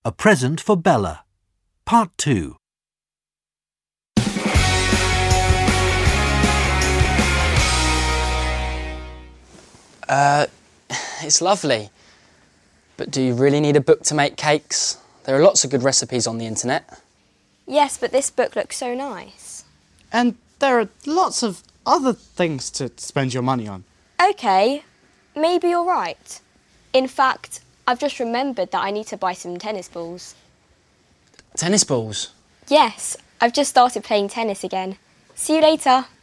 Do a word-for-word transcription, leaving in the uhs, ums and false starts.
A Present for Bella. Part two. Uh, it's lovely. But do you really need a book to make cakes? There are lots of good recipes on the internet. Yes, but this book looks so nice. And there are lots of other things to spend your money on. OK, maybe you're right. In fact, I've just remembered that I need to buy some tennis balls. Tennis balls? Yes, I've just started playing tennis again. See you later.